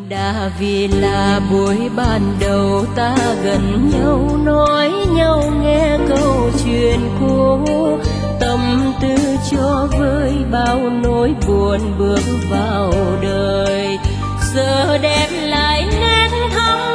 đã vì là buổi ban đầu ta gần nhau, nói nhau nghe câu chuyện cũ, tâm tư cho vơi bao nỗi buồn bước vào đời. Giờ đem lại nét thắm